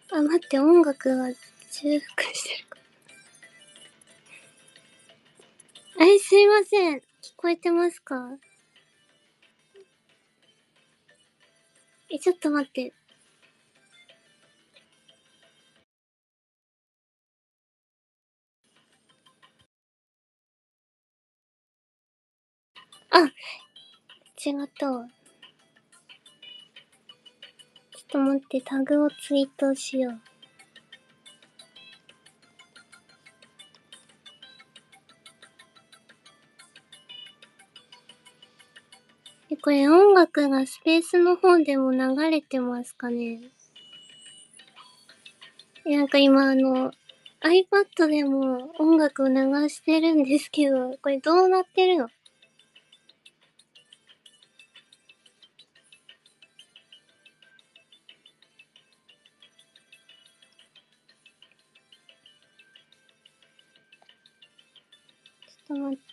あ、待って、音楽が重複してるか。すいません。聞こえてますか？ちょっと待って。あ、違ったわ。ちょっと待って、タグをツイートしよう。これ音楽がスペースの方でも流れてますかね？なんか今iPad でも音楽を流してるんですけど、これどうなってるの？ちょっと待って。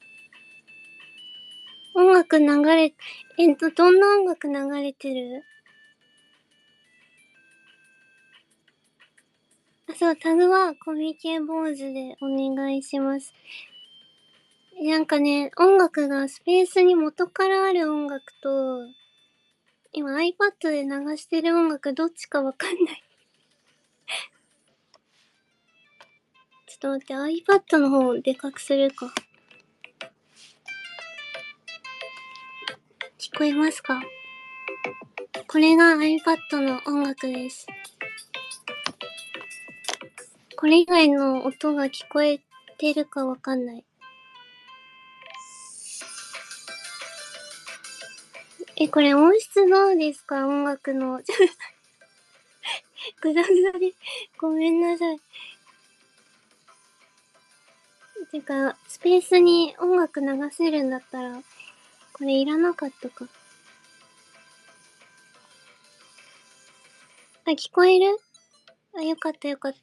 音楽流れ、どんな音楽流れてる？そう、タグはコミケ坊主でお願いします。なんかね、音楽がスペースに元からある音楽と、今 iPad で流してる音楽どっちかわかんない。ちょっと待って、iPad の方でかくするか。聞こえますか？これが iPad の音楽です。これ以外の音が聞こえてるかわかんない。これ音質どうですか？音楽の。グダグダでごめんなさい。てか、スペースに音楽流せるんだったら、これいらなかったか。あ、聞こえる？あ、よかったよかった。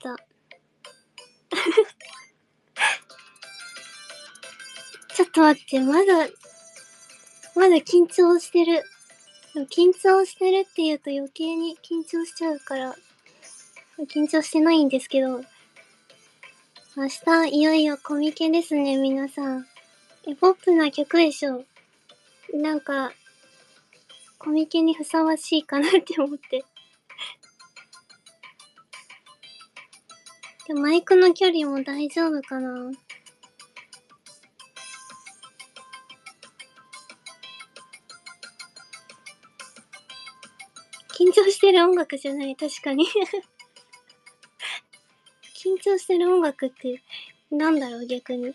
ちょっと待って、まだ緊張してる。でも緊張してるって言うと余計に緊張しちゃうから、緊張してないんですけど、明日いよいよコミケですね、皆さん。ポップな曲でしょ。なんか、コミケにふさわしいかなって思って。でもマイクの距離も大丈夫かな？緊張してる音楽じゃない、確かに。緊張してる音楽って、なんだろう、逆に。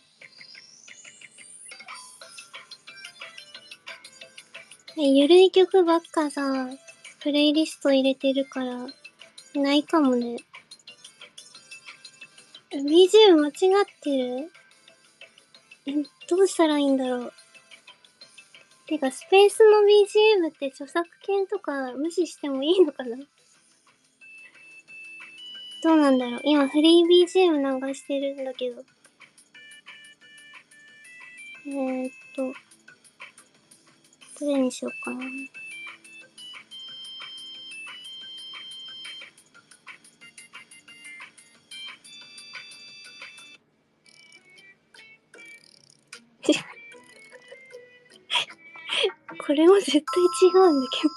ゆるい曲ばっかさ、プレイリスト入れてるから、ないかもね。BGM 間違ってる？どうしたらいいんだろう。てか、スペースの BGM って著作権とか無視してもいいのかな？どうなんだろう。今フリー BGM 流してるんだけど。どれにしようかな。これも絶対違うんだけ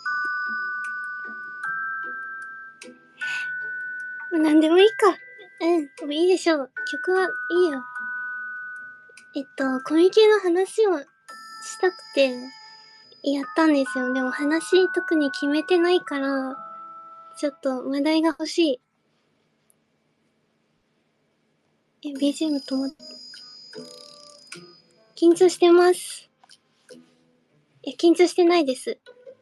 ど。なんでもいいか。もういいでしょう。曲はいいよ。コミケの話をしたくて、やったんですよ。でも話特に決めてないから、ちょっと話題が欲しい。BGM 止まって。緊張してます。緊張してないです。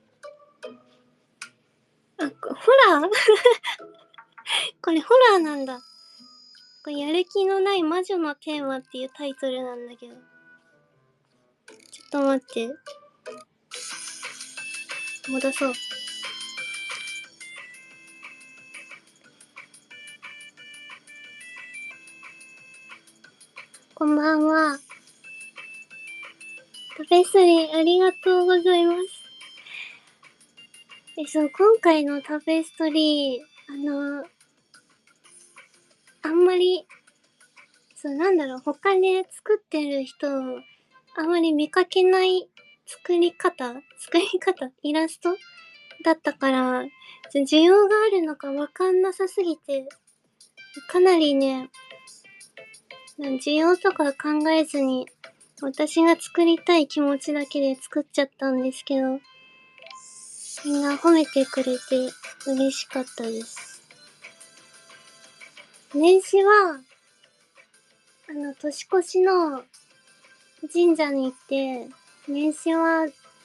あ、ホラー？これホラーなんだ。これやる気のない魔女のテーマっていうタイトルなんだけど。ちょっと待って。戻そう。こんばんは。タペストリーありがとうございます。そう、今回のタペストリあんまり、他で作ってる人をあんまり見かけない作り方イラストだったから、需要があるのかわかんなさすぎて、かなりね、需要とか考えずに、私が作りたい気持ちだけで作っちゃったんですけど、みんな褒めてくれて嬉しかったです。年始は、年越しの神社に行って、年始は、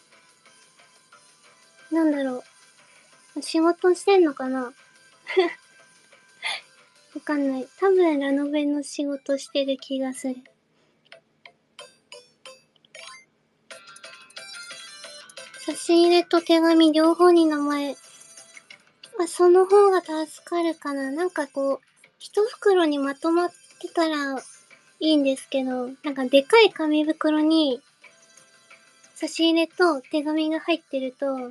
仕事してんのかなわかんない。多分ラノベの仕事してる気がする。差し入れと手紙両方に名前。その方が助かるかな。一袋にまとまってたらいいんですけど、でかい紙袋に差し入れと手紙が入ってると、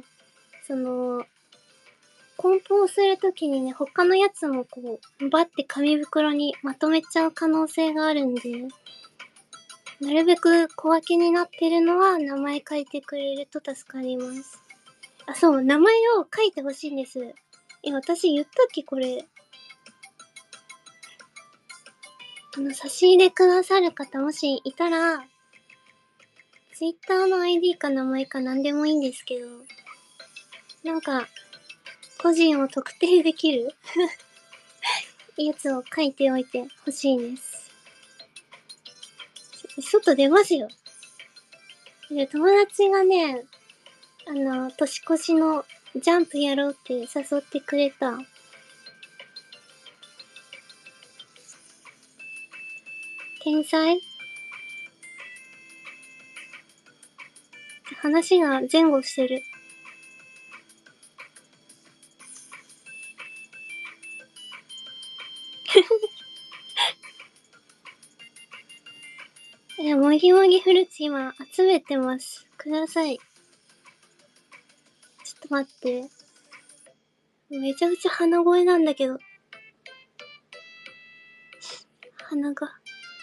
梱包するときにね、他のやつもバッて紙袋にまとめちゃう可能性があるんで、なるべく小分けになってるのは名前書いてくれると助かります。そう、名前を書いてほしいんです。私言ったっけこれ。差し入れくださる方もしいたら、Twitter の ID か名前か何でもいいんですけど、個人を特定できるやつを書いておいてほしいです。外出ますよ。で、友達がね、年越しのジャンプやろうって誘ってくれた。天才？話が前後してる。もぎもぎフルーツ今集めてます。ください。ちょっと待って。めちゃくちゃ鼻声なんだけど。鼻が。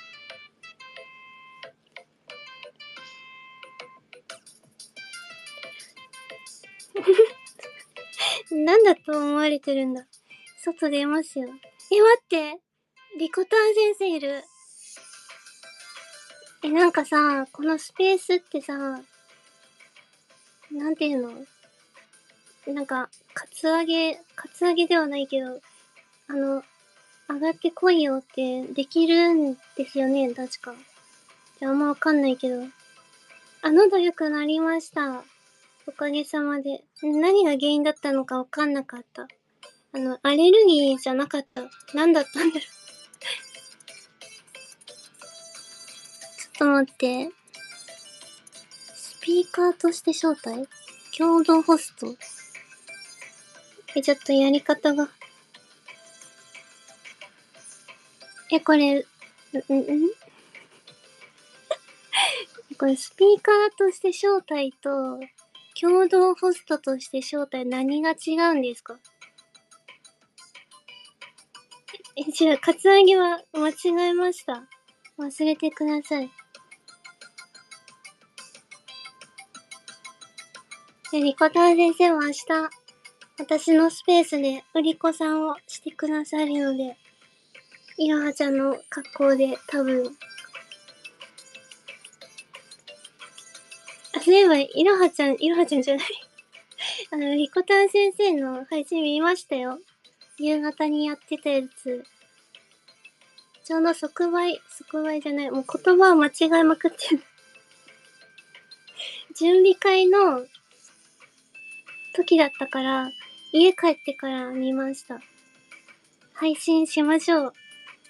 なんだと思われてるんだ。外出ますよ。待って。リコタン先生いる。このスペースってさ、なんていうの？カツアゲではないけど、上がってこいよってできるんですよね、確か。あんまわかんないけど。喉良くなりました。おかげさまで。何が原因だったのかわかんなかった。アレルギーじゃなかった。何だったんだろう。ちょっと待って。スピーカーとして招待？共同ホスト？ちょっとやり方が。これ、これスピーカーとして招待と、共同ホストとして招待何が違うんですか？違う、カツアゲは間違えました。忘れてください。リコタン先生は明日、私のスペースで売り子さんをしてくださるので、いろはちゃんの格好で多分。そういえば、いろはちゃんじゃない。リコタン先生の配信見ましたよ。夕方にやってたやつ。ちょうど即売じゃない、もう言葉を間違えまくってる。準備会の時だったから、家帰ってから見ました。配信しましょう。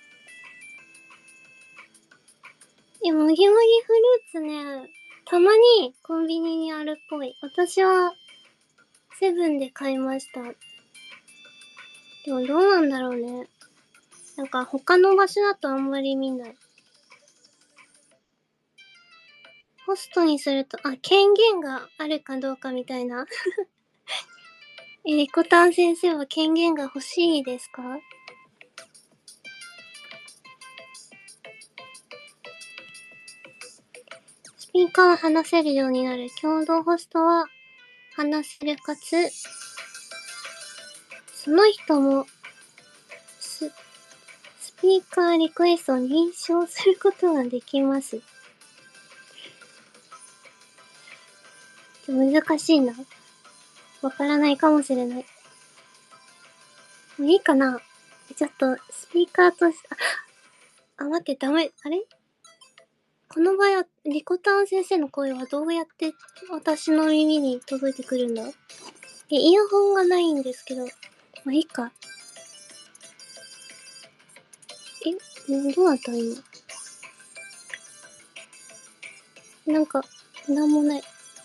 もぎもぎフルーツね、たまにコンビニにあるっぽい。私は、セブンで買いました。でもどうなんだろうね。他の場所だとあんまり見ない。ホストにすると、権限があるかどうかみたいな。 リコタン先生は権限が欲しいですか？スピーカーは話せるようになる。共同ホストは話せるかつ、その人もスピーカーリクエストを認証することができます。難しいな。わからないかもしれない。もういいかな？ちょっと、スピーカーとし、待って、ダメ。あれこの場合は、リコタン先生の声はどうやって私の耳に届いてくるんだ？イヤホンがないんですけど。まあ、いいか。どうなった今。なんか、なんもない。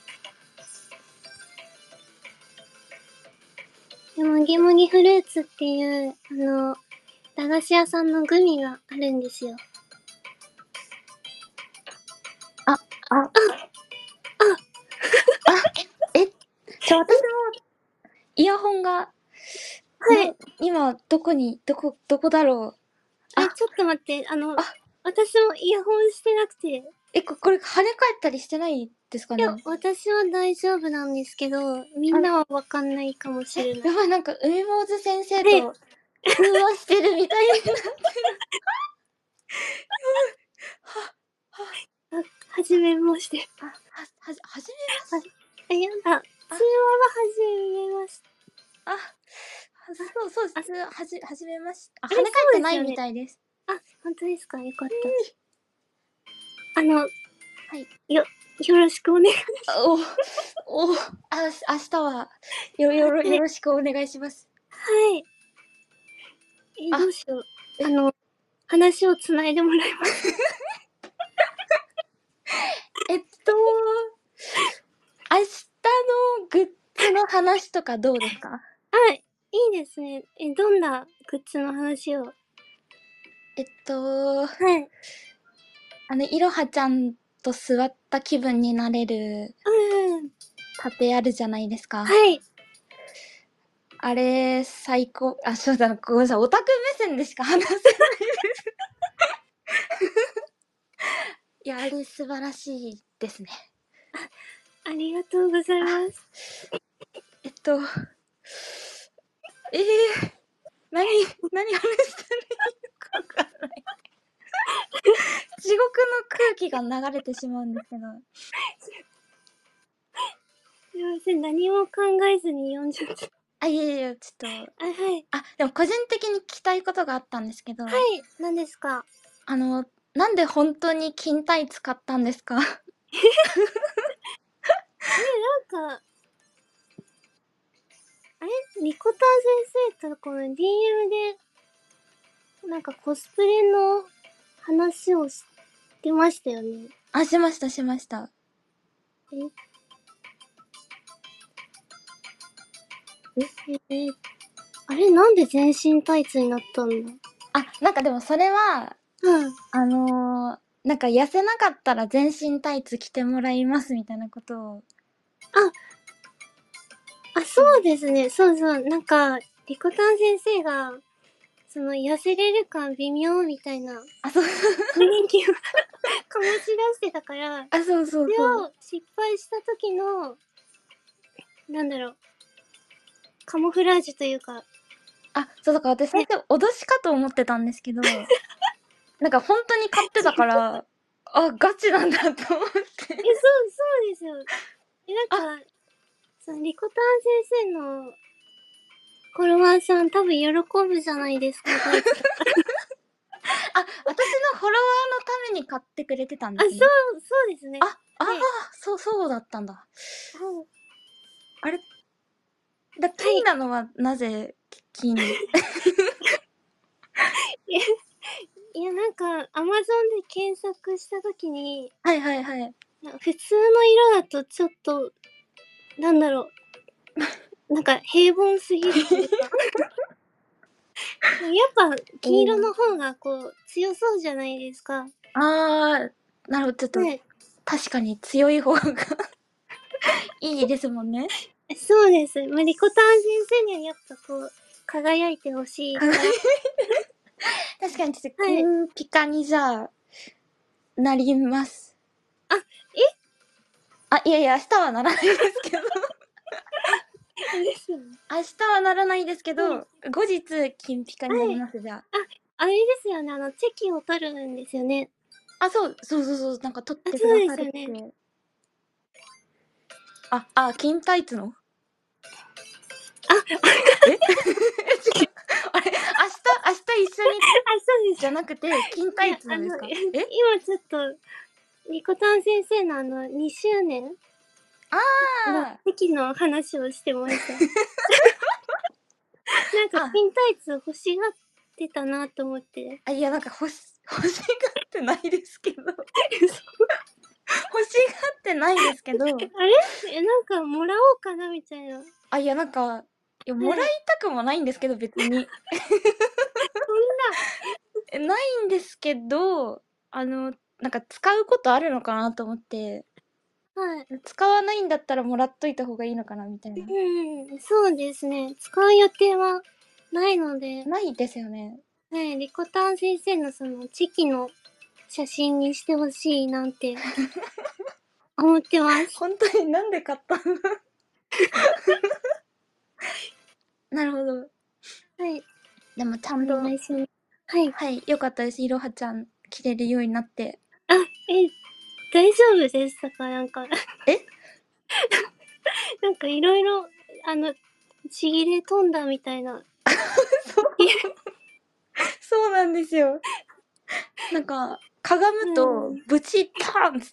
もぎもぎフルーツっていう、駄菓子屋さんのグミがあるんですよ。 私もイヤホンが、 はい。 今、どこだろう。 ちょっと待って、私もイヤホンしてなくて。 これ跳ね返ったりしてないですかね？ いや、私は大丈夫なんですけど、みんなはわかんないかもしれない。 やばい、なんか、海坊主先生はい。 と通話してるみたいになってる。 はじめまして。 はじめまして。 やだ。通話ははじめまして。 そうです。はじめまして。跳れね返ってないみたいです。 本当ですか？よかった。 はい。 よろしくお願いします。 明日はよろしくお願いします。 はい。どうしよう。話をつないでもらいます。 明日のグッズの話とかどうですか？ いいですね。どんなグッズの話を？はい。 いろはちゃんと座った気分になれる盾あるじゃないですか。 はい。 あれ、最高。そうだな、ごめんなさい。オタク目線でしか話せないです。いや、あれ素晴らしいですね。 ありがとうございます。 何話したらいいのかわからない。地獄の空気が流れてしまうんですけど。 すいません、何も考えずに読んじゃった。 いや、ちょっと。 はい。 でも個人的に聞きたいことがあったんですけど。 はい、何ですか？ なんで本当に金タイツ買ったんですか？ なんか、リコタン先生とこの DM で、なんかコスプレの話をしてましたよね。 しました。 なんで全身タイツになったんだ？ なんかでもそれは、なんか痩せなかったら全身タイツ着てもらいますみたいなことを。 そうですね。そう。なんか、リコタン先生が、痩せれるか微妙みたいな、 そう。 雰囲気を醸し出してたから、 そう。 それを失敗した時の、なんだろう、カモフラージュというか。 そう、だから私最初脅しかと思ってたんですけど、なんか本当に買ってたから、ガチなんだと思って。 そうですよ。なんか、リコタン先生のフォロワーさん多分喜ぶじゃないですか、タイツ。 私のフォロワーのために買ってくれてたんですね。 そうですね。 そうだったんだ。あれ金なのはなぜ金に？ いや、なんか、アマゾンで検索したときに、 はい。 普通の色だとちょっと、なんだろう。なんか平凡すぎるというか。やっぱ黄色の方が強そうじゃないですか。 なるほど、ちょっと、確かに強い方がいいですもんね。 そうです。まあ、リコタン先生にはやっぱこう、輝いてほしいから。 確かにちょっとはい金ピカにじゃあ、なります。 あ、 いやいや、明日はならないですけど。 ですよね。 明日はならないですけど、 はい後日、金ピカになります、じゃあれですよね、チェキを取るんですよね。 あ。そう、なんか撮ってくそうださるっですよね。 て。金タイツのえ違う。あれ、明日一緒にそうです。 じゃなくて、金タイツのですか？ 今ちょっと、リコタン先生の2周年のチェキの話をしてました。なんか、金タイツ欲しがってたなと思って。 いや、なんか欲しがってないですけど。欲しがってないですけど。 あれなんか、もらおうかなみたいな。 いや、なんか、もらいたくもないんですけど、別に。 そんな。 ないんですけど、なんか使うことあるのかなと思って、 はい。 使わないんだったらもらっといた方がいいのかなみたいな。 そうですね。使う予定はないので。 ないですよね。 はい、リコタン先生のそのチェキの写真にしてほしいなんて思ってます。 本当になんで買ったのなるほど。 はい。 でもちゃんと、 お願いします。はい。 はい、よかったです。いろはちゃん着れるようになって。 大丈夫でしたかなんかなんかいろいろ、ちぎれ飛んだみたいな。 そうなんですよ。なんか、かがむと、ブチパンつって、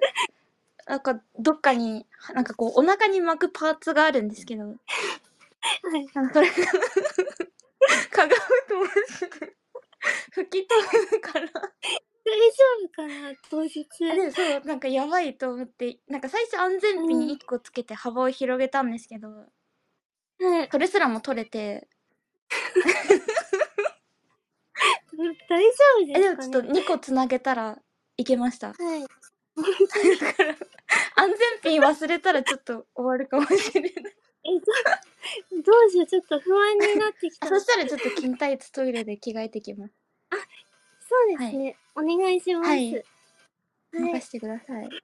なんか、どっかに、なんかこう、お腹に巻くパーツがあるんですけど、 はい。 それがかがむとマジで吹き飛ぶから。 大丈夫かな当日。 で、そう、なんかやばいと思って、なんか最初安全ピン1個つけて幅を広げたんですけど、 はい。 それすらも取れて、 大丈夫ですかねでもちょっと2個つなげたらいけました。 はい。 だから、安全ピン忘れたらちょっと終わるかもしれない。 どうしよう、ちょっと不安になってきた。 そしたらちょっと金タイツトイレで着替えてきます。 そうですね。お願いします。 はい。 はい。 任せてください。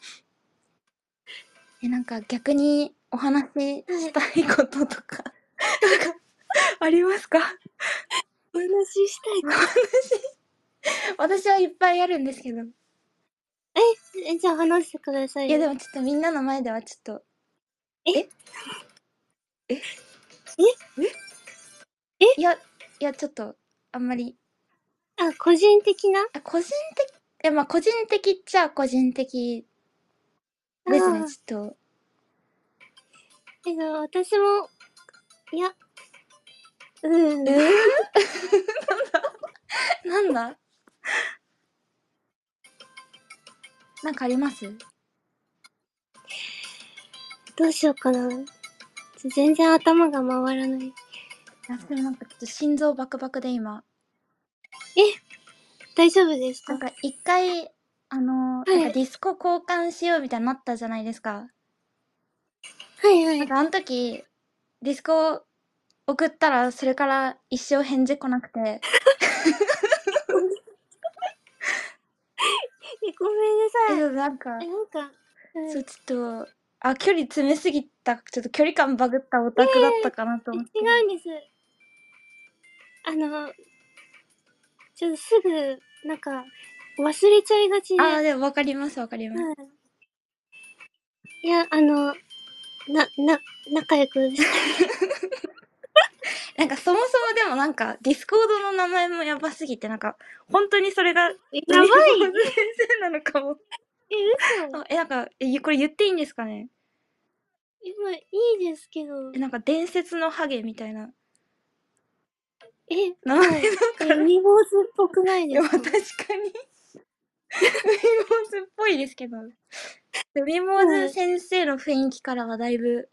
なんか逆にお話ししたいこととか、なんか、ありますか？ お話ししたいこと。 私はいっぱいあるんですけど。 じゃあ話してくださいいやよ。 でもちょっとみんなの前ではちょっと。いや、ちょっと、あんまり。 個人的な個人的、まあ個人的っちゃ個人的ですね、ちょっと。 私も、いや、 なんだなんかあります？ どうしようかな。全然頭が回らない。 でもなんかちょっと心臓バクバクで今。 大丈夫ですかなんか一回、なんかディスコ交換しようみたいになったじゃないですか。 はいはい。 なんかあの時、ディスコ送ったらそれから一生返事来なくて。 ごめんなさい。 なんか、そう、ちょっと、距離詰めすぎた、ちょっと距離感バグったオタクだったかなと思って。 違うんです。ちょっとすぐ、なんか、忘れちゃいがちで。 でもわかります。 いや、仲良くしたい。 なんかそもそもでもなんか、ディスコードの名前もやばすぎて、なんか、本当にそれが、 やばい先生なのかも。 嘘なんか、これ言っていいんですかね？ 今、いいですけど。 なんか伝説のハゲみたいな。名は前い。 だから。 海坊主っぽくないですか確かに。海坊主っぽいですけど。海坊主先生の雰囲気からはだいぶ、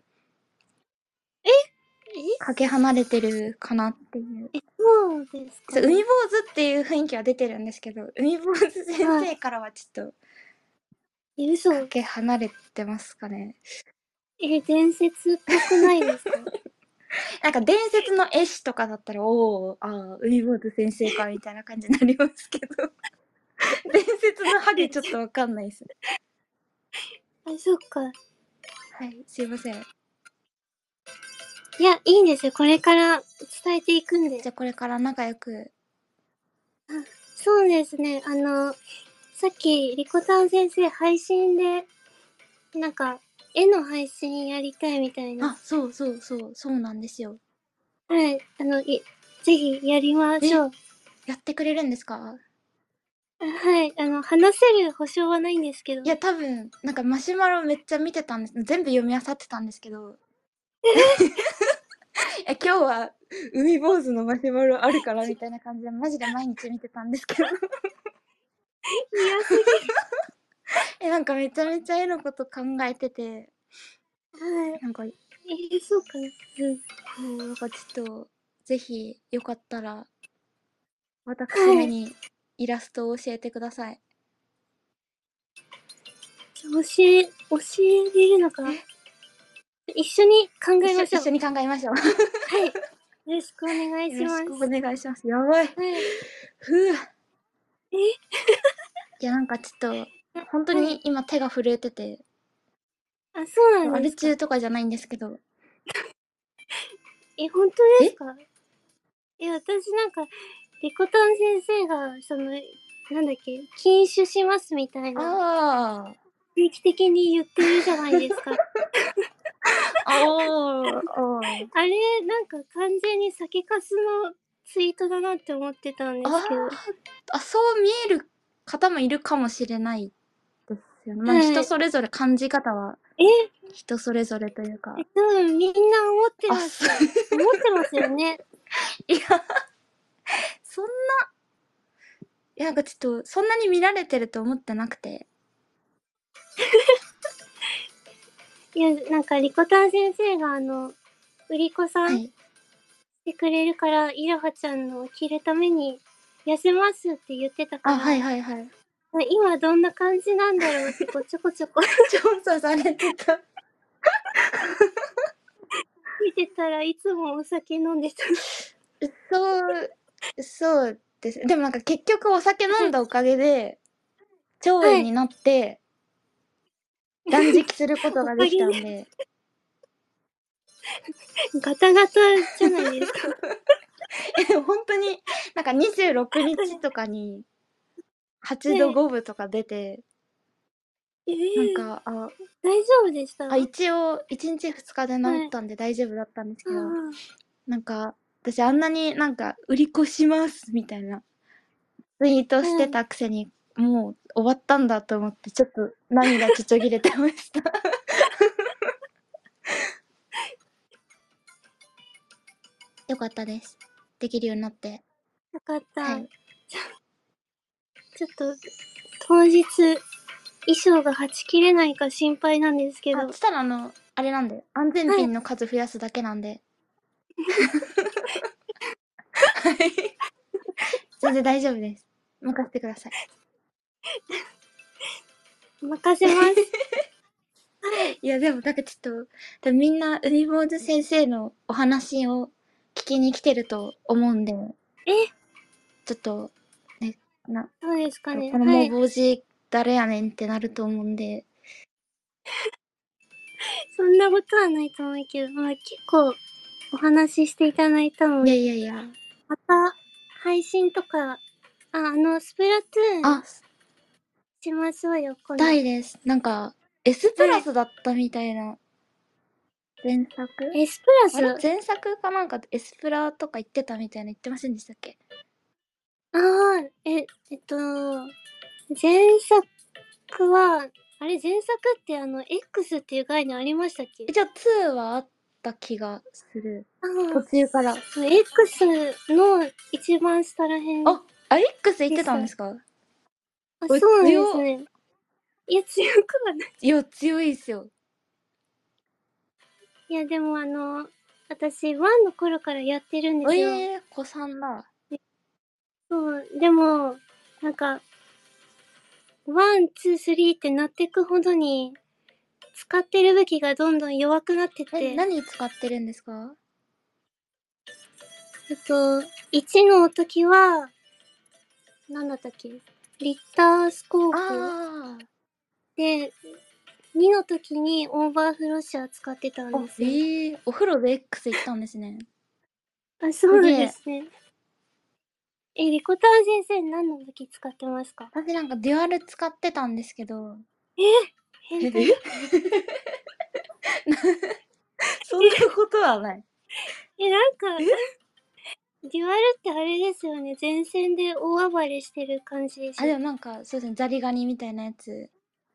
かけ離れてるかなっていう。 そうですか、 海坊主っていう雰囲気は出てるんですけど、海坊主先生からはちょっと、かけ離れてますかね。 伝説っぽくないですか？ なんか伝説の絵師とかだったら、おお、ああ、海坊主先生かみたいな感じになりますけど、伝説のハゲちょっとわかんないです。 あ、そっか。 はい、すいません。 いや、いいんですよ。これから伝えていくんで。 じゃあこれから仲良く。 そうですね。さっき、リコタン先生配信で、なんか、絵の配信やりたいみたいな。 あ、そうそうそう、そうなんですよ。 はい。ぜひやりましょう。 やってくれるんですか？ はい。話せる保証はないんですけど。 いや、多分、なんかマシュマロめっちゃ見てたんです。全部読み漁ってたんですけど。今日は海坊主のマシュマロあるからみたいな感じで、マジで毎日見てたんですけど。 嫌すぎ。 なんかめちゃめちゃ絵のこと考えてて、 はい。 なんか、 そうかな。 なんかちょっと、ぜひよかったら、私はい。 めにイラストを教えてください。 教えれるのか。一緒に考えましょう。 一緒に考えましょう。 はい。よろしくお願いします。 よろしくお願いします。やばい。 はい。 ふぅ。 えいや、なんかちょっと、本当はい。 に今手が震えてて、 あ、そうなんアルですか。 中とかじゃないんですけど。 本当でえすか？私なんか、リコタン先生が、なんだっけ、禁酒しますみたいな、 ああ。 定期的に言ってるじゃないですか。 ああ。 あれ、なんか完全に酒粕のツイートだなって思ってたんですけど。 そう見える方もいるかもしれないですよね。まあ、 はい。 人それぞれ感じ方はえ人それぞれというか。 多分みんな思ってあ、 ます。思ってますよね。 いや、そんいや、なんかちょっと、そんなに見られてると思ってなくて。 なんかリコタン先生が売り子さんしはい。 てくれるから、いろはちゃんの着るために痩せますって言ってたかあ、はいら、 はいはい。 今どんな感じなんだろうってちょこちょこ調査されてた。 見てたらいつもお酒飲んでた。 そうです。でもなんか結局お酒飲んだおかげで、腸炎はい。 になって、断食することおができかげでたんで。 ガタガタじゃないですか。 ほんとに、なんか26日とかに8度ね 5分とか出て、 え、 なんか、 大丈夫でした？ 一応1日2日で治はい。 ったんで大丈夫だったんですけど、 あなんか、私あんなになんか売り越しますみたいなツイートしてはい。 たくせに、もう終わったんだと思ってちょっと涙ちょちょぎれてました。よかったです。できるようになって。 よかった。 はい。 ちょっと、当日、衣装がはち切れないか心配なんですけど。 つったらあれなんで、安全はい。 ピンの数増やすだけなんで。はい。全然大丈夫です。任せてください。 任せます。はい。 いや、でもなんかちょっと、みんな海坊主先生のお話を聞きに来てると思うんで、 え、 ちょっと、ね、 そうですかね。 このもうはい。 坊主誰やねんってなると思うんで。 そんなことはないと思うけど、まあ結構お話ししていただいたのいやで、 いやいや。 また配信とか、スプラトゥーンあ、 しましょうよ、今度。 したいです。なんか、S プはい。 ラスだったみたいな。前作エスプラあれス。 前作かなんか S プラとか言ってたみたいな言ってませんでしたっけ？ ああ、前作は、あれ前作ってX っていう概念ありましたっけ？ 一応2はあった気がする。 あ途中から。 あ、X の一番下らへん X 言ってでした。 たんですか？ そうなんです強っ。 ね。いや、強くはない。 いや、強いっすよ。 いや、でも私、1の頃からやってるんですよ。 子さんだ。 そう、でも、なんか、ワン、ツー、スリーってなってくほどに、 使ってる武器がどんどん弱くなってて。 何使ってるんですか 1の時は、なんだったっけリッタースコープあで、2の時にオーバーフロッシャー使ってたんあ。 ですよ。 お風呂で X 行ったんですね。 あ、そうですね。リコタン先生何の武器使ってますか？ 私なんかデュアル使ってたんですけど。 変態。 そんなことはない。 なんか、デュアルってあれですよね。前線で大暴れしてる感じでしょ。 でもなんか、そうですね、ザリガニみたいなやつ。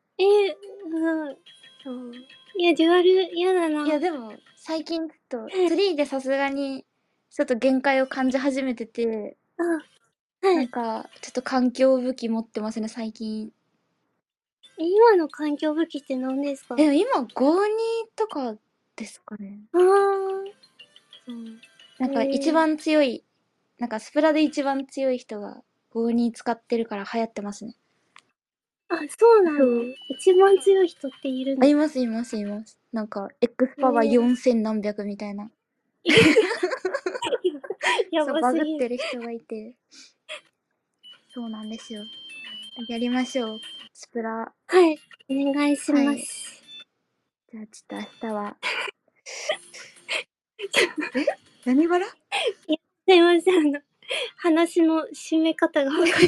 いや、デュアル嫌だな。 いや、でも、最近ちょっと、3でさすがに、ちょっと限界を感じ始めてて、なんか、ちょっと環境武器持ってますね、最近。 今の環境武器って何ですか？ でも今、52とかですかね。なんか一番強い、なんかスプラで一番強い人が52使ってるから流行ってますね。 あ、そうなんだ。一番強い人っているの？ います。なんか、X パワー4000何百みたいな。 やそう、 ばすぎる。 バグってる人がいて。そうなんですよ。やりましょう。スプラ。 はい。お願いします。 じゃあちょっと明日は。何柄？ すいません、話の締め方がわかんない。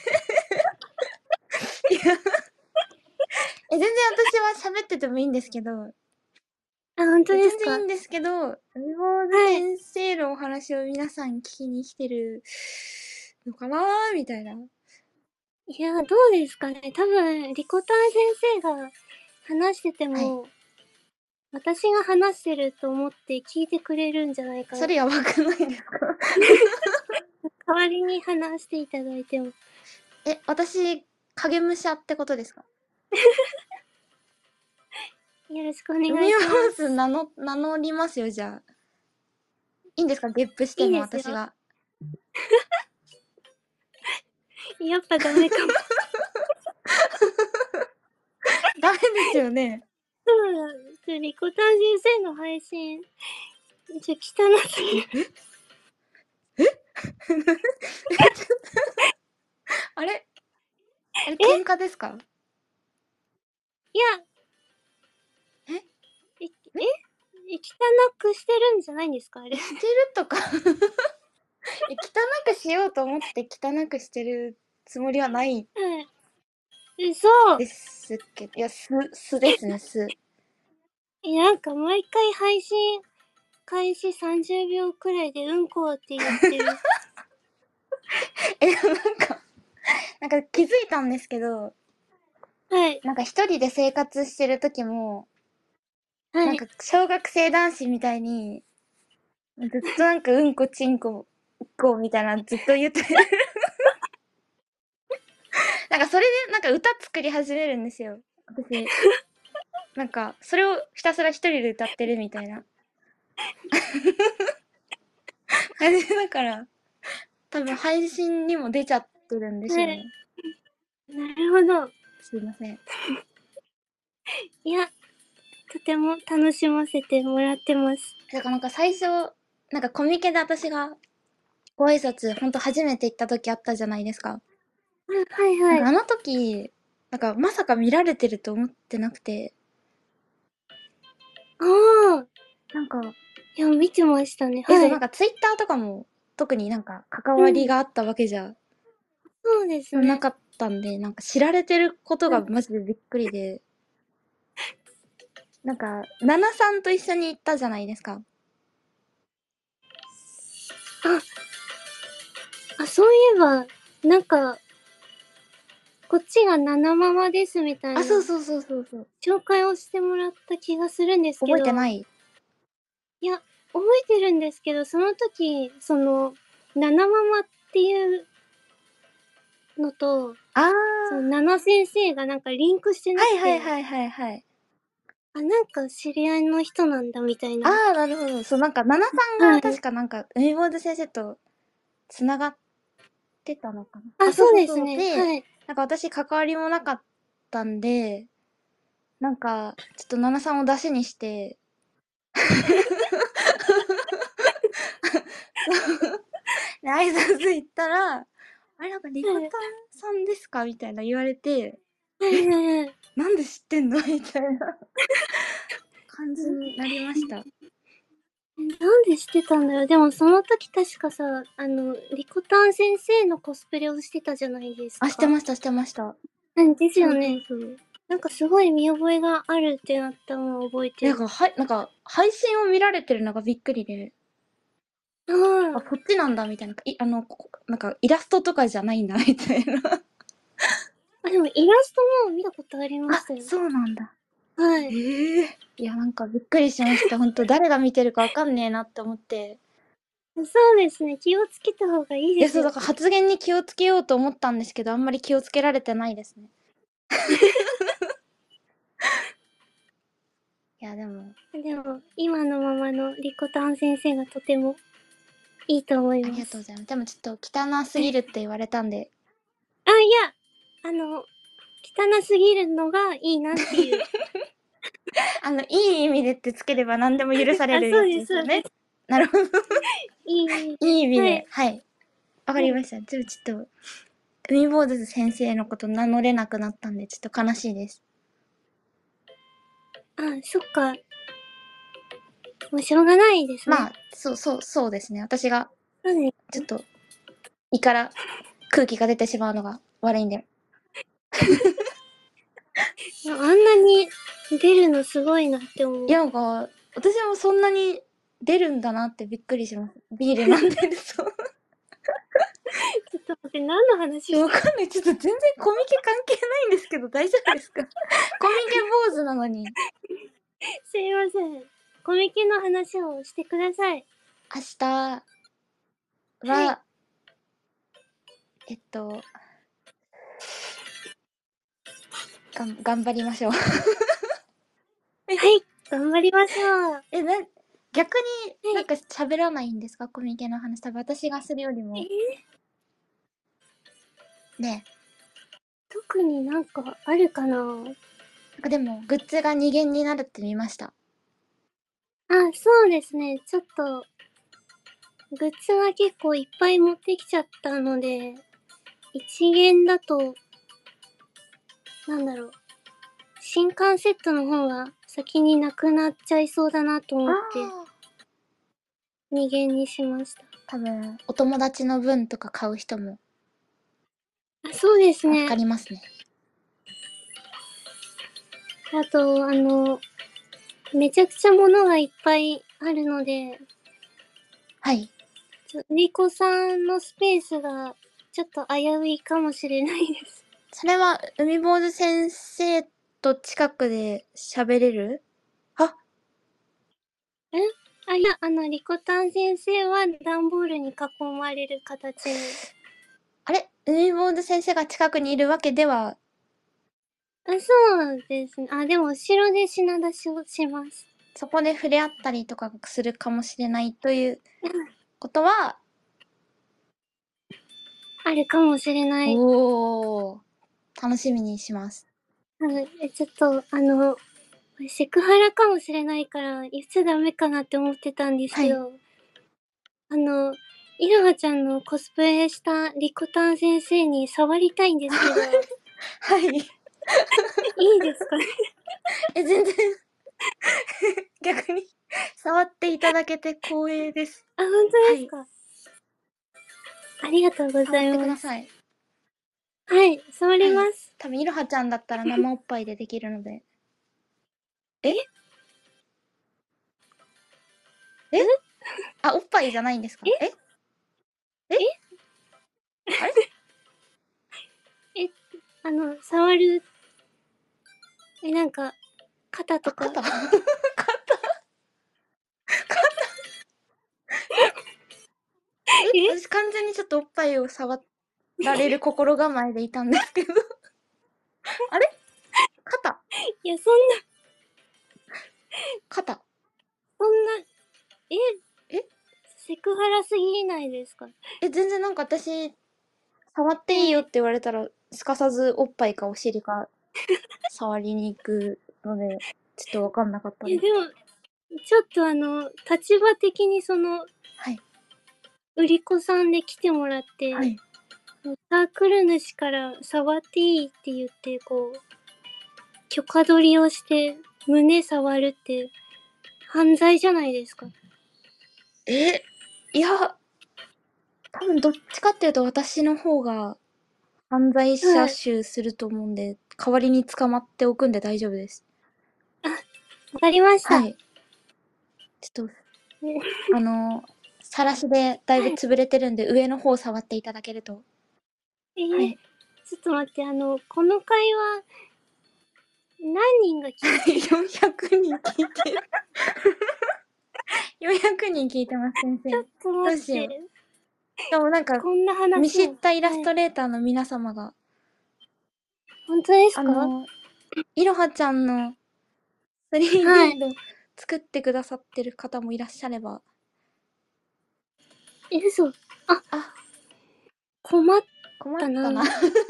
全然私は喋っててもいいんですけど。 本当ですか？ 全然いいんですけど、ウィボーズ先生のお話を皆さん聞きに来てるのかなーみたいな。 いや、どうですかね。多分、リコタン先生が話してても、私が話してると思って聞いてくれるんじゃないかな。 それやばくないですか？ 代わりに話していただいても。 私、影武者ってことですか？ よろしくお願いしウミウまォーす。 ズ名乗りますよ、じゃあ。いいんですか？ゲップしても私が。 やっぱダメかも。 ダメですよね。 そうなんです。リコタン先生の配信、汚すぎる。 あれ喧嘩ですか？ いや、汚くしてるんじゃないんですかあれ。 してるとか汚くしようと思って汚くしてるつもりはないそう。 ですけど、いや、素ですね、素。 なんか毎回配信開始30秒くらいでうんこって言ってる。 なんか気づいたんですけど、なんか一人で生活してる時も、なんか小学生男子みたいに、ずっとなんかうんこちんこ、みたいなずっと言ってる。なんかそれでなんか歌作り始めるんですよ。私。なんか、それをひたすら一人で歌ってるみたいな。だから、多分配信にも出ちゃってるんでしょうね。 なるほど。 すいません。 いや、とても楽しませてもらってます。 だからなんか最初、なんかコミケで私がご挨拶ほんと初めて行った時あったじゃないですか。なんかあの時、なんかまさか見られてると思ってなくて。なんか。 いや、見てましたね。 そう、なんかツイッターとかも特になんか関わりがあったわけじゃ、 そうですね。 なかったんで、なんか知られてることがマジでびっくりで。なんか、ナナさんと一緒に行ったじゃないですか。 そういえば、なんか、こっちがナナママですみたいな。 そう。 紹介をしてもらった気がするんですけど。 覚えてない？ いや、覚えてるんですけど、その時、ナナママっていうのと、ナナ先生がなんかリンクしてなくて。 はい。 なんか知り合いの人なんだみたいな。 なるほど。そう、なんか、ナナさんが確かなんか、海坊主先生と繋がってたのかな。 そうですね。 で、なんか私関わりもなかったんで、 なんか、ちょっとナナさんを出しにして、で、挨拶行ったら、あれ、なんかリコタンさんですかみたいな言われて、なんで知ってんのみたいな感じになりました。 なんで知ってたんだよ。でもその時確かさ、リコタン先生のコスプレをしてたじゃないですか。 あ、してました、してました。 うんですよね。なんかすごい見覚えがあるってなったのを覚えてる。 なんか配信を見られてるのがびっくりで、あ、こっちなんだみたいな。なんかイラストとかじゃないんだみたいな。 あ、でもイラストも見たことありましたよ。 そうなんだ。 はい。 いや、なんかびっくりしました。ほんと、誰が見てるかわかんねえなって思って。 そうですね。気をつけた方がいいいや、そう、 ですよ。 だから発言に気をつけようと思ったんですけど、あんまり気をつけられてないですね。いや、でも、 今のままのリコタン先生がとてもいいと思いあます。 りがとうございます。でもちょっと汚すぎるって言われたんで。 あ、いや、汚すぎるのがいいなっていう。 いい意味でってつければ何でも許されるやつですよね。なるほど。 いい意味で。 はい。 はい。わかりました。ちょっと、海坊主先生のこと名乗れなくなったんで、ちょっと悲しいです。 あ、そっか。もうしょうがないですね。 まあ、そうですね。私が、 そうね。 ちょっと、胃から空気が出てしまうのが悪いんで。 あんなに出るのすごいなって思う。 いや、なんか、私もそんなに出るんだなってびっくりします。ビール飲んでると。 ちょっと待って、何の話してわかんない。ちょっと全然コミケ関係ないんですけど、大丈夫ですか？コミケ坊主なのに。 すいません。コミケの話をしてください。 明日は、頑張りましょう。 はい、頑張りましょう。 逆になんか喋らないんですか？コミケの話。多分私がするよりも。ね。 特になんかあるかな？ なんかでも、グッズが2限になるって見ました。 あ、そうですね。ちょっと、グッズが結構いっぱい持ってきちゃったので、一元だと、なんだろう。新刊セットの方が先になくなっちゃいそうだなと思って、二元にしました。 多分、お友達の分とか買う人も。 あ、そうですね。 わかりますね。 あと、めちゃくちゃ物がいっぱいあるので、 はい。 リコさんのスペースがちょっと危ういかもしれないです。 それは、海坊主先生と近くで喋れる？ いや、リコタン先生は段ボールに囲まれる形に。 あれ？海坊主先生が近くにいるわけでは。 そうですね。でも後ろで品出しをします。 そこで触れ合ったりとかするかもしれないということは、 あるかもしれない。 おー、楽しみにします。 ちょっと、セクハラかもしれないから言っちゃダメかなって思ってたんですけど、いろはちゃんのコスプレしたリコタン先生に触りたいんですけど。 はい。いいいですかね？ 全然逆に触っていただけて光栄です。 本当ですか？はい、ありがとうございます。 触ってください。 はい、触ります。 多分、いろはちゃんだったら生おっぱいでできるので。おっぱいじゃないんですか？あれ？ 触る、なんか、肩とか。 肩私完全にちょっとおっぱいを触られる心構えでいたんですけど。あれ？肩？ いや、そんな、 肩？ セクハラすぎないですか？ 全然なんか私、触っていいよって言われたら、すかさずおっぱいかお尻か触りに行くので、ちょっとわかんなかったでも、ちょっと立場的にはい。 売り子さんで来てもらって、 はい。 サークル主から触っていいって言って、許可取りをして胸触るって犯罪じゃないですか。 いや、多分どっちかっていうと私の方が犯罪者臭すると思うんで、代わりに捕まっておくんで大丈夫です。 わかりました。 はい。ちょっと、晒しでだいぶ潰れてるんで、上の方触っていただけると。はい。 ちょっと待って、この会話、何人が聞いてる 400人聞いてる。400人聞いてます、先生。 ちょっと待って。 どうしよう。でもなんか、 こんな話見知ったイラストレーターの皆様が、 本当ですか？ いろはちゃんの 3D の作ってくださってる方もいらっしゃれば。 嘘。困ったな。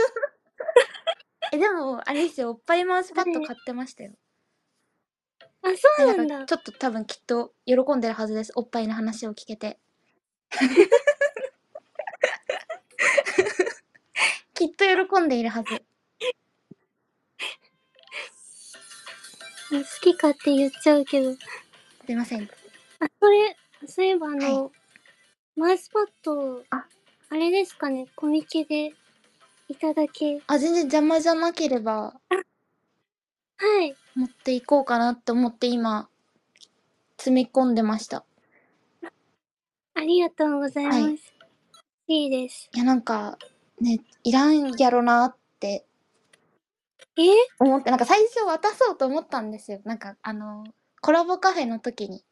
でも、あれですよ、おっぱいマウスパッド買ってましたよ。 そうなんだ。 ちょっと多分きっと喜んでるはずです。おっぱいの話を聞けて。きっと喜んでいるはず。 好きかって言っちゃうけど。 すいません。 そういえばマウスパッド、あれですかね、コミケでいただけ。 全然邪魔じゃなければ。 はい。 持っていこうかなって思って今、詰め込んでました。 ありがとうございます。いいです。 いや、なんか、ね、いらんやろなって。思って、最初渡そうと思ったんですよ。コラボカフェの時に。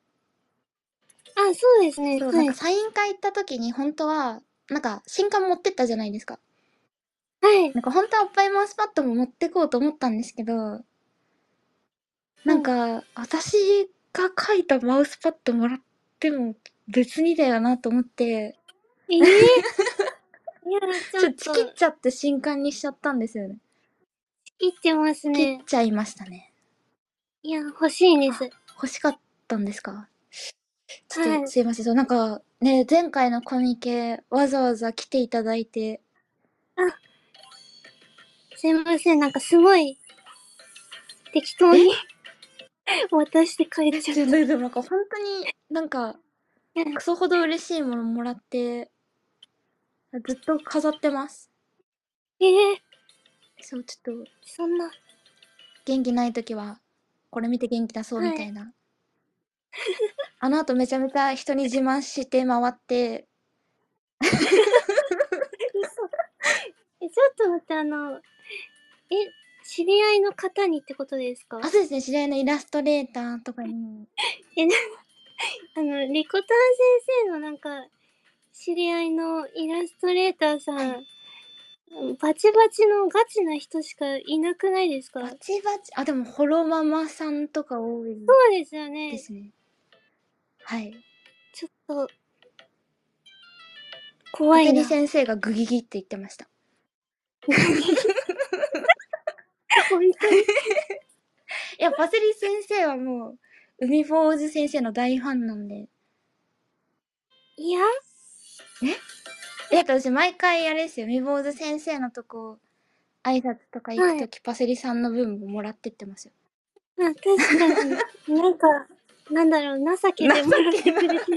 そうですね。 そう、サイン会行った時に本当は、新刊持ってったじゃないですか。 はい。 本当はおっぱいマウスパッドも持ってこうと思ったんですけど、私が書いたマウスパッドもらっても別にだよなと思って、いや、ちょっとチキっちゃって新刊にしちゃったんですよね。 チキってますね。 切っちゃいましたね。 いや、欲しいです。 欲しかったんですか？ちょっとすいません。そう、前回のコミケわざわざ来ていただいて。 すいません、すごい適当に渡して帰っちゃった。 でも本当にクソほど嬉しいものもらって、ずっと飾ってます。そう、ちょっと、 そんな。 元気ない時は、これ見て元気出そうみたいな。あの後めちゃめちゃ人に自慢して回って。 ちょっと待って、知り合いの方にってことですか？ そうですね、知り合いのイラストレーターとかに。 リコタン先生の知り合いのイラストレーターさん、バチバチのガチな人しかいなくないですか？ バチバチ、でも、ホロママさんとか多い。 そうですよね。 ですね。はい。 ちょっと、怖いな。 パテリ先生がグギギって言ってました。 本当に。いや、パセリ先生はもう、海坊主先生の大ファンなんで。 いや私毎回あれですよ、海坊主先生のとこ、挨拶とか行くとき、パセリさんの分ももらってってますよ。 確かに。なんだろう、情けでもらってくれてる。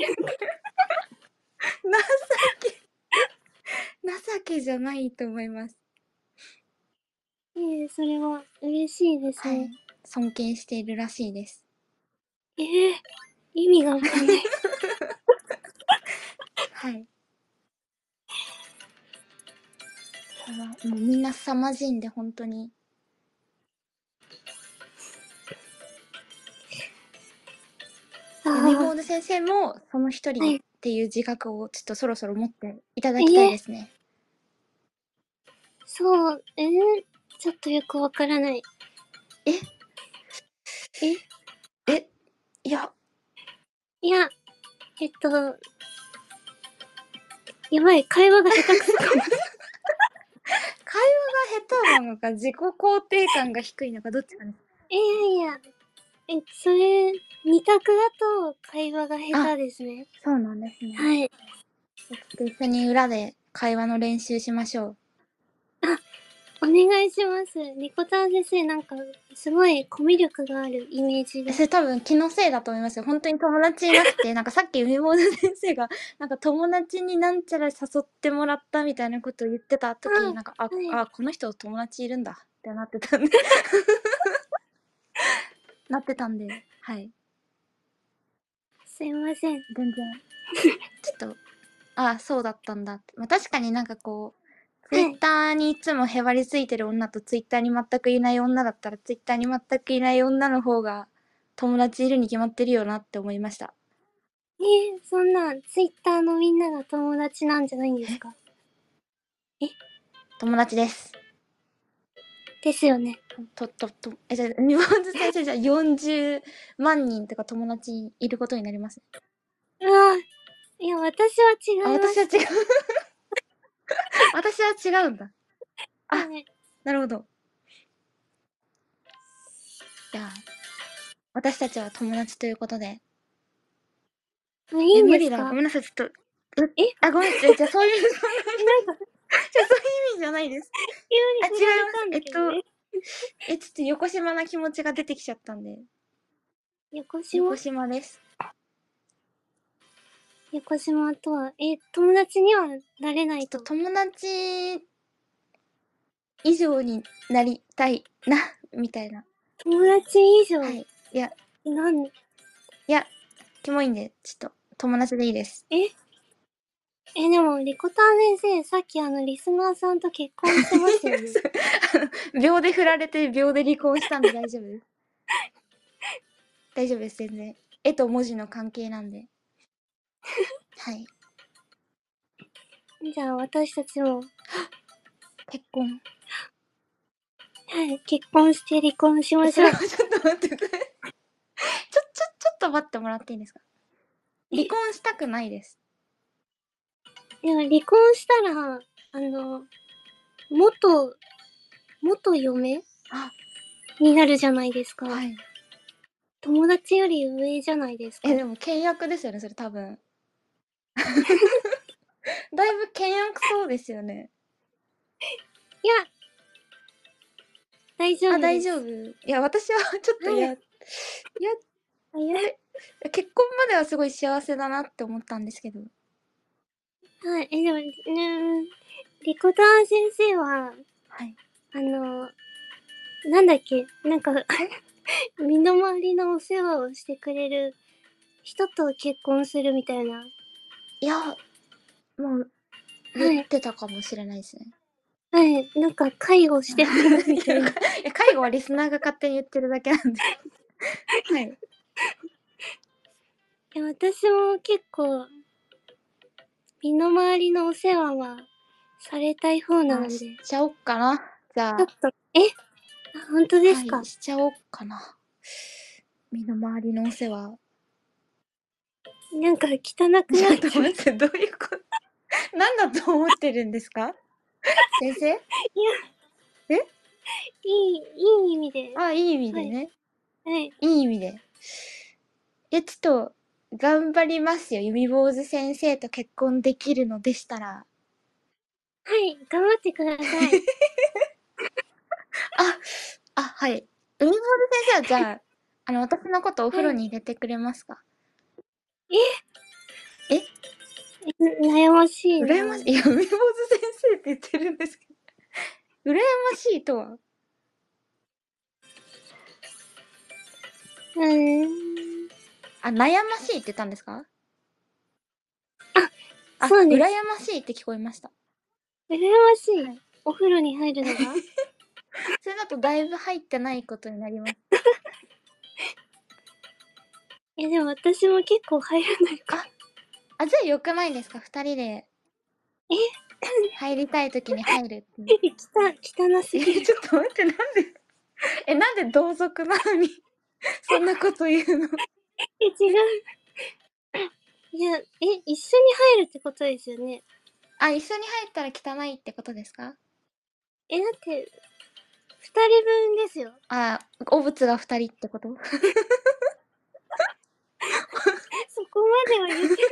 情けじゃないと思います。 それは嬉しいですね。 尊敬しているらしいです。 意味がわかんない。 はい。もうみんな凄まじいんで、本当に。海坊主先生もその一人っていう自覚をちょっとそろそろ持っていただきたいですね。 そう、ちょっとよくわからない。 いや、 やばい、会話が下手くそかも。 会話が下手なのか、自己肯定感が低いのか、どっちかね。 いやいや、それ、二択だと会話が下手ですね。 そうなんですね。 はい。 ちょっと一緒に裏で会話の練習しましょう。 お願いします。リコタン先生、なんか、すごいコミュ力があるイメージが。 それ多分気のせいだと思いますよ。本当に友達いなくて、なんかさっき海坊主先生が、なんか友達になんちゃら誘ってもらったみたいなことを言ってた時に、なんか、 はい。 この人友達いるんだってなってたんで。なってたんで、はい。 すいません。 全然。ちょっと、そうだったんだって。まあ、確かになんかこう、ツイッターにいつもへばりついてる女とツイッターに全くいない女だったら、ツイッターに全くいない女の方が友達いるに決まってるよなって思いました。 そんな、ツイッターのみんなが友達なんじゃないんですか？ 友達です。 ですよね。 じゃあ、海坊主先生じゃあ40万人とか友達いることになります。 うわいや、私は違います。 私は違う。私は違うんだ。 はい。 なるほど。じゃあ、私たちは友達ということで。 いいん無理だ。 ですか？ ごめんなさい。ちょっと。ごめん。じゃあ、そういう、じゃあ、そういう意味じゃないです。 急に振られたん違いだけどね。 ちょっと横島な気持ちが出てきちゃったんで。 横島です。 横島とは、友達にはなれないと。 友達以上になりたいな、みたいな。 友達以上。 はい。いや、キモいんで、ちょっと、友達でいいです。 でも、リコタン先生、さっきリスナーさんと結婚してましたよね。 秒で振られて、秒で離婚したんで大丈夫です。大丈夫です、全然。絵と文字の関係なんで。はい。 じゃあ、私たちも、 結婚。 はい、結婚して離婚しましょう。 ちょっと待ってくれ。ちょっと待ってもらっていいですか？離婚したくないです。 でも、離婚したら、元嫁になるじゃないですか。 はい。 友達より上じゃないですか。 でも倹約ですよね、それ多分。だいぶ倹約そうですよね。 いや、大丈夫です。 大丈夫。いや、私はちょっと結婚まではすごい幸せだなって思ったんですけど。 はい、でも、リコタン先生は、 はい。 なんだっけ、なんか身の回りのお世話をしてくれる人と結婚するみたいな。 いや、もう、言ってたかもしれないですね。 はい、なんか介護してもらうみたいな。 介護はリスナーが勝手に言ってるだけなんで。はい。 私も結構、身の回りのお世話はされたい方なので。 しちゃおっかな。じゃあ。 ちょっと、本当ですか？ はい、しちゃおっかな。身の回りのお世話。 なんか汚くなっちゃう。 ちょっと待って、どういうこと何だと思ってるんですか先生？ いい意味で。 いい意味でね。 はい。 いい意味で。ちょっと、頑張りますよ。弓坊主先生と結婚できるのでしたら。 はい、頑張ってください。 はい。弓坊主先生はじゃあ、私のことお風呂に入れてくれますか？ 悩ましいな。 羨ましい。いや、梅坊主先生って言ってるんですけど。羨ましいとは？悩ましいって言ったんですか？ そうです。 羨ましいって聞こえました。 羨ましい。お風呂に入るのがそれだとだいぶ入ってないことになります。 でも私も結構入らないか。 じゃあ良くないですか？2人で。入りたい時に入るっていう。 汚すぎる。 ちょっと待って、なんで同族なのにそんなこと言うの？ 違う。いや、一緒に入るってことですよね。 一緒に入ったら汚いってことですか？ だって、 人分ですよ。 あ、お物が2人ってこと？ そこまでは言って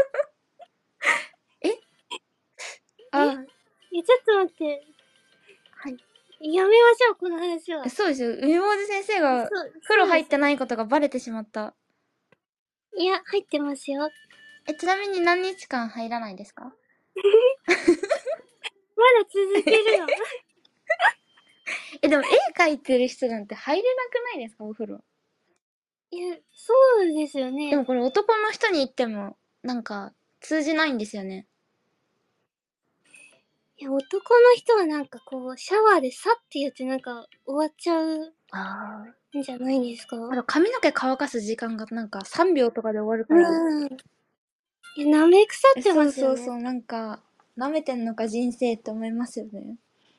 え？あ、 ちょっと待って。 はい。 やめましょう、この話は。 そうですよ。海文字先生が風呂入ってないことがバレてしまった。 いや、入ってますよ。 ちなみに何日間入らないですか？まだ続けるの。 でも絵描いてる人なんて入れなくないですか、お風呂。 いや、そうですよね。 でもこれ男の人に言っても、なんか、通じないんですよね。 いや、男の人はなんかこう、シャワーでさって言ってなんか終わっちゃうんじゃないですか？ 髪の毛乾かす時間がなんか3秒とかで終わるから。 いや、舐め腐ってますよね。 そう、なんか、舐めてんのか人生って思いますよね。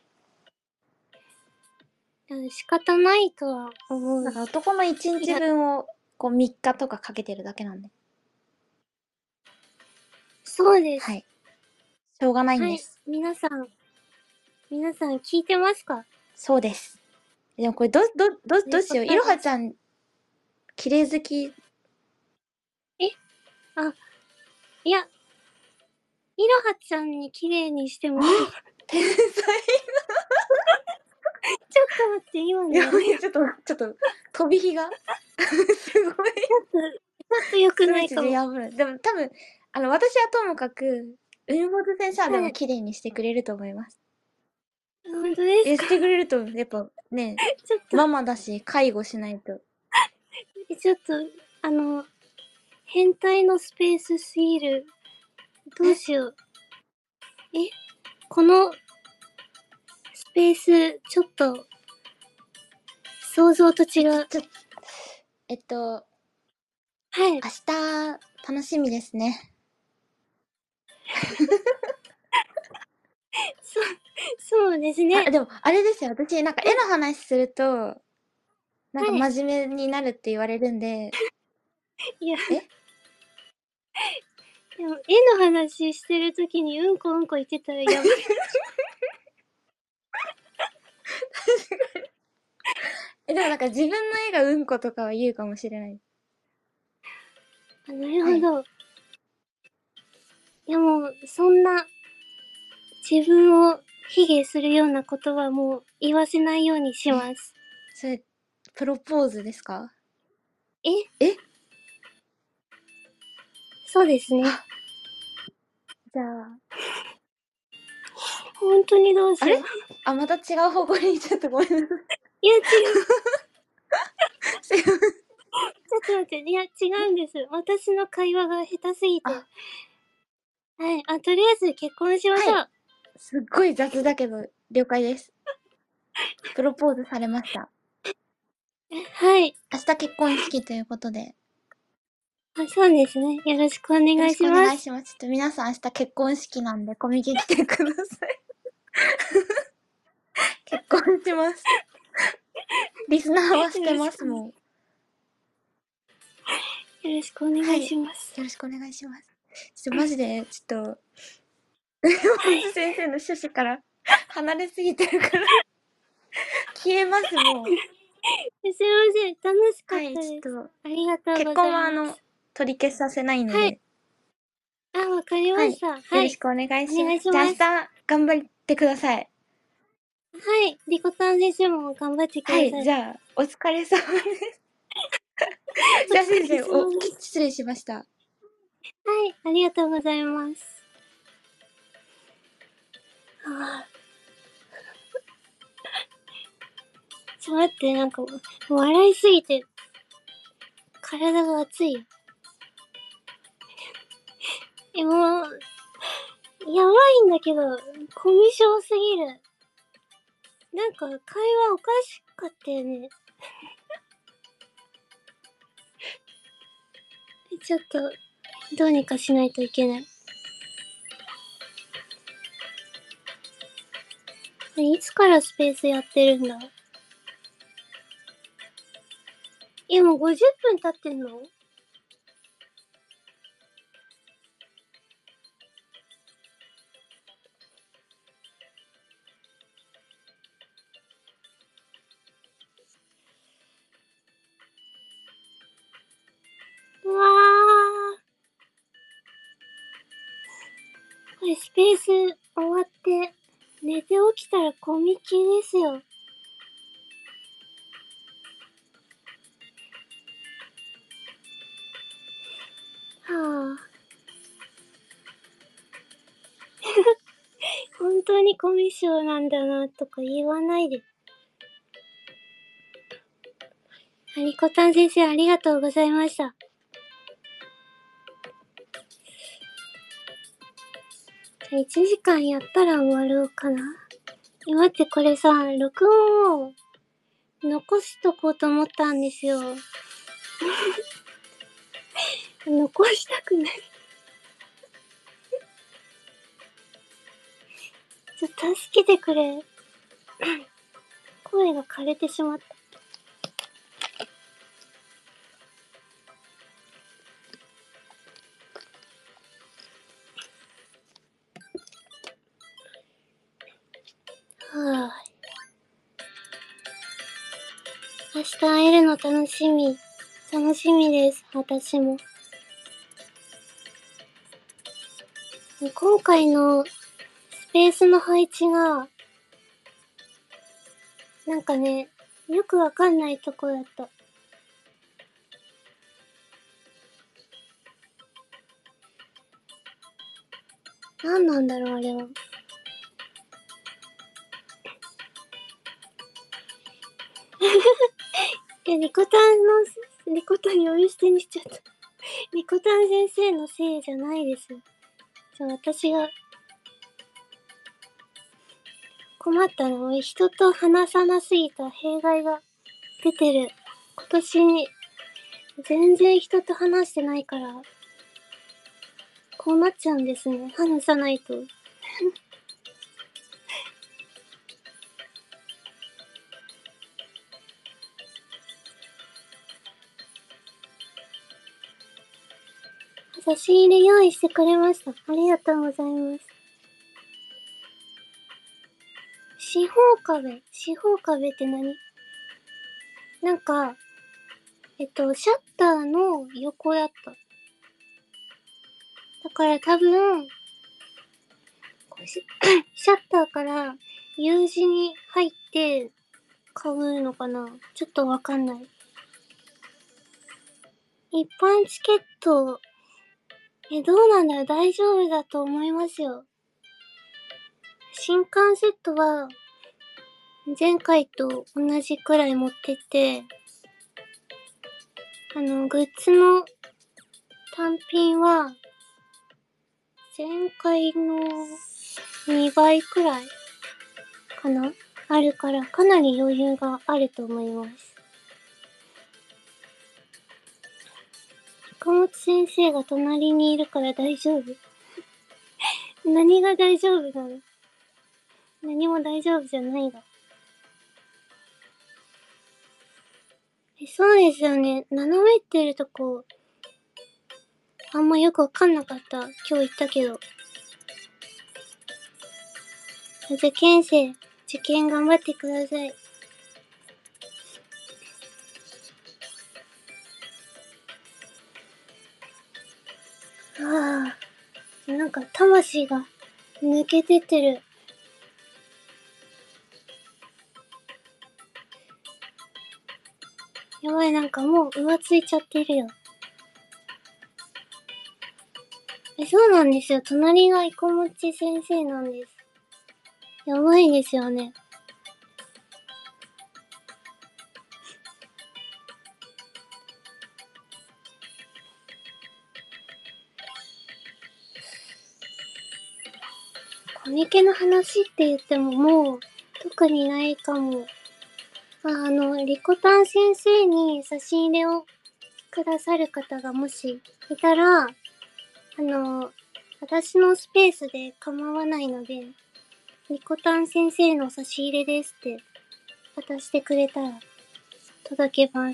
仕方ないとは思う。 だから男の1日分をこう3日とかかけてるだけなんで。 そうです。 はい。しょうがないんです。 はい、皆さん聞いてますか？ そうです。でもこれどうしよう。いろはちゃん、綺麗好き。 いや、いろはちゃんに綺麗にしてもらう。 天才。 ちょっと待って、今の。 ちょっと、飛び火が。すごい。 ちょっと良くないかも。 でも多分、私はともかく、海本先生はでも綺麗にしてくれると思います。 本当ですか？ してくれると、やっぱね、ママだし、介護しないと。 ちょっと、変態のスペースすぎる。どうしよう。このスペース、ちょっと、想像と違う。はい。 明日、楽しみですね。 そうですね。 でも、あれですよ。私、なんか絵の話すると、なんか真面目になるって言われるんで。 いや。でも、絵の話してるときにうんこ言ってたらやばい。 でもなんか自分の絵がうんことかは言うかもしれない。 なるほど。いやもう、そんな、自分を卑下するようなことはもう言わせないようにします。 それ、プロポーズですか？ え？そうですね。 じゃあ。 本当にどうしよう。 また違う方向にちょっとごめんなさい。 いや、違う。ちょっと待って、いや、違うんです。私の会話が下手すぎて。はい。とりあえず結婚しましょう。 すっごい雑だけど、了解です。プロポーズされました。 はい。 明日結婚式ということで。 そうですね。よろしくお願いします。よろしくお願いします。ちょっと皆さん明日結婚式なんでコミケ来てください。結婚します。リスナーはしてますもん。よろしくお願いします。 よろしくお願いします。マジで、先生の趣旨から離れすぎてるから、消えますもん。すいません。楽しかったです。ありがとうございます。 結婚は取り消させないので。 わかりました。 よろしくお願いします。じゃあ明日頑張ってください。 はい。リコタン先生も頑張ってください。 じゃあ、お疲れ様です。じゃあ先生、失礼しました。はい、 ありがとうございます。ちょっと待って、なんか、笑いすぎて、体が熱いよ。もう、やばいんだけど、コミュ障すぎる。なんか、会話おかしかったよね。ちょっと、どうにかしないといけない。いつからスペースやってるんだ？もう50分経ってんの？ スペース終わって、寝て起きたらコミケですよ。はぁ、本当にコミュ障なんだなとか言わないで。リコタン先生ありがとうございました。1時間やったら終わろうかな。待って、これさ、録音を残しとこうと思ったんですよ。残したくない。助けてくれ。声が枯れてしまった。はぁ。明日会えるの楽しみ。楽しみです。私も。今回のスペースの配置が、なんかね、よくわかんないとこだった。なんなんだろう、あれは。リコタン呼び捨てにしちゃった。リコタン先生のせいじゃないです。私が、困ったの。人と話さなすぎた弊害が出てる。今年に、全然人と話してないから、こうなっちゃうんですね。話さないと。差し入れ用意してくれました。ありがとうございます。四方壁って何？なんか、シャッターの横だった。だから多分、シャッターから U 字に入って買うのかな？ちょっとわかんない。一般チケット、どうなんだろう？大丈夫だと思いますよ。新刊セットは、前回と同じくらい持ってって、グッズの単品は、前回の2倍くらいかな？あるから、かなり余裕があると思います。岡本先生が隣にいるから大丈夫？何が大丈夫なの？何も大丈夫じゃないが。そうですよね。斜めってるとこ、あんまよくわかんなかった。今日言ったけど。受験生、受験頑張ってください。ああ、なんか魂が抜けてってる。やばい、なんかもう浮ついちゃってるよ。そうなんですよ。隣がいこもち先生なんです。やばいですよね。コミケの話って言ってももう特にないかも。リコタン先生に差し入れをくださる方がもしいたら、私のスペースで構わないので、リコタン先生の差し入れですって渡してくれたら届けます。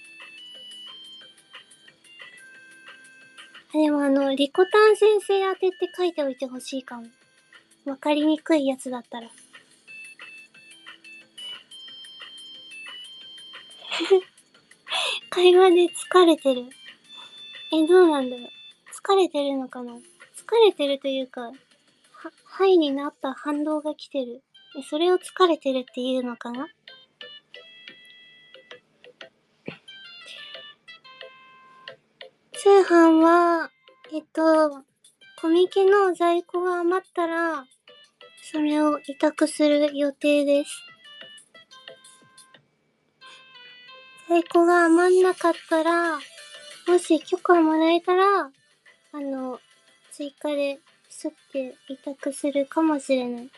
でもリコタン先生宛てって書いておいてほしいかも。わかりにくいやつだったら。会話で疲れてる。どうなんだろう。疲れてるのかな？疲れてるというか、 はいになった反動が来てる。それを疲れてるっていうのかな？通販は、コミケの在庫が余ったら、それを委託する予定です。在庫が余んなかったら、もし許可もらえたら、追加で吸って委託するかもしれない。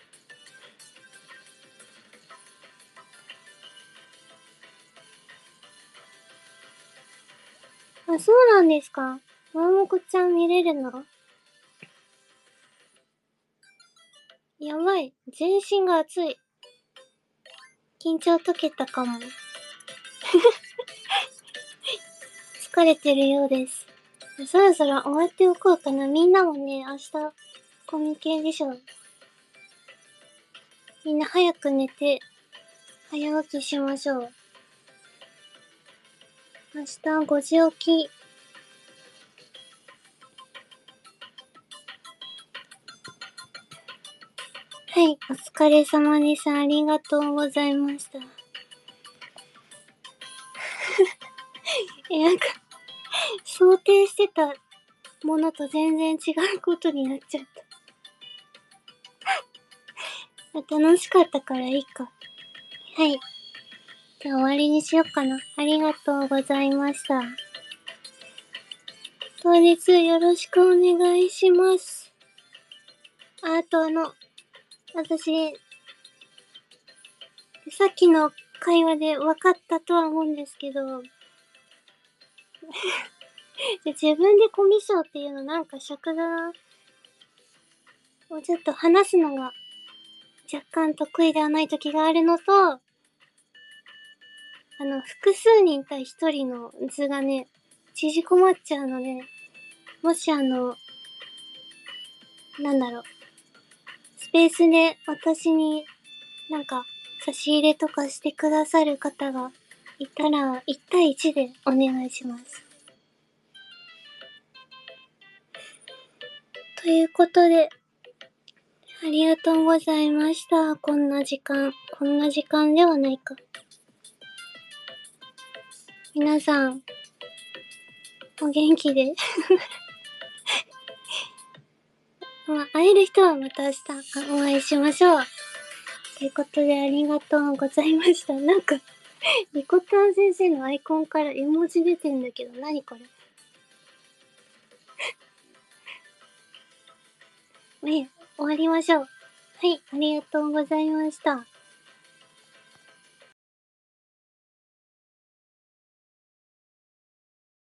あ、そうなんですか。ももこちゃん見れるの？やばい。全身が熱い。緊張解けたかも。疲れてるようです。そろそろ終わっておこうかな。みんなもね、明日、コミケでしょ。みんな早く寝て、早起きしましょう。明日5時起き。はい、お疲れ様です。ありがとうございました。なんか、想定してたものと全然違うことになっちゃった。楽しかったからいいか。はい。じゃあ終わりにしようかな。ありがとうございました。当日よろしくお願いします。あと私、さっきの会話で分かったとは思うんですけど、自分でコミュ障っていうのなんか尺が、もうちょっと話すのが若干得意ではない時があるのと、複数人対一人の図がね、縮こまっちゃうので、もしなんだろう、スペースで私になんか差し入れとかしてくださる方がいたら、1対1でお願いします。ということで、ありがとうございました。こんな時間ではないか。皆さん、お元気で。まあ、会える人はまた明日お会いしましょう。ということでありがとうございました。なんか、リコタン先生のアイコンから絵文字出てんだけど、何これ。終わりましょう。はい、ありがとうございました。